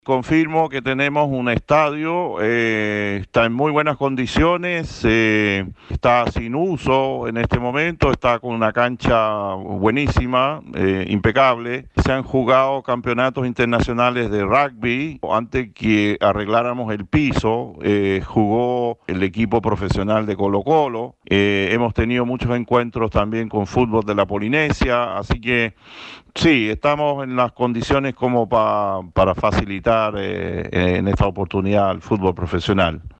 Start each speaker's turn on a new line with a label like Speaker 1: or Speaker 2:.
Speaker 1: Confirmo que tenemos un estadio, está en muy buenas condiciones, está sin uso en este momento, está con una cancha buenísima, impecable. Se han jugado campeonatos internacionales de rugby. Antes que arregláramos el piso, jugó el equipo profesional de Colo-Colo. Hemos tenido muchos encuentros también con fútbol de la Polinesia, así que sí, estamos en las condiciones como para facilitar en esta oportunidad el fútbol profesional.